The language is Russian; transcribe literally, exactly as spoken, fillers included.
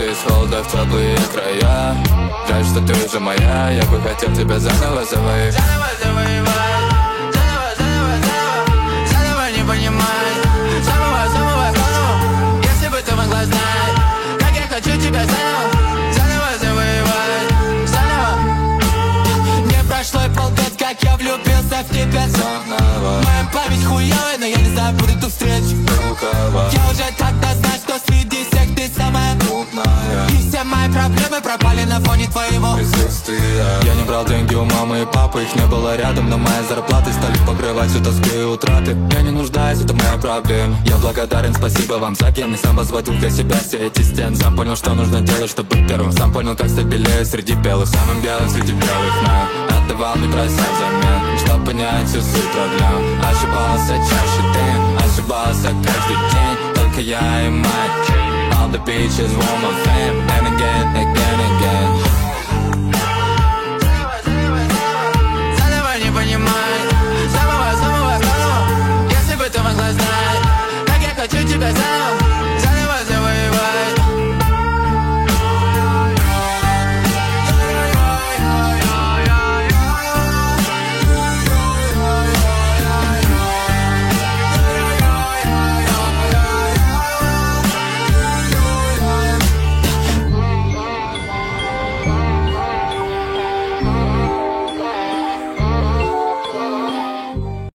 из холода в теплые края. Жаль, что ты уже моя, я бы хотел тебя заново завоевать. Заново завоевать, заново, заново, заново, заново не понимай. Самого, самого, самого, если бы ты могла знать, как я хочу тебя заново, заново завоевать, заново. Не прошло и полгода, как я влюбился в тебя заново. Моя память хуёвая, но я не забуду ту встречу. Я уже тогда знаю, что среди всех ты самая умная. И все мои проблемы пропали на фоне твоего присутствия. Я не брал деньги у мамы и папы, их не было рядом, но мои зарплаты стали покрывать всю тоску и утраты. Я не нуждаюсь, это моя проблема. Я благодарен, спасибо вам за ген. И сам возводил для себя все эти стены. Сам понял, что нужно делать, чтобы быть первым. Сам понял, как стать белее среди белых. Самым белым среди белых, но отдавал мне прося взамен, чтобы понять всю суть проблем. Ошибался чаще ты, ошибался каждый день. Только я и мать. All the beaches want my fame. And again, again, again.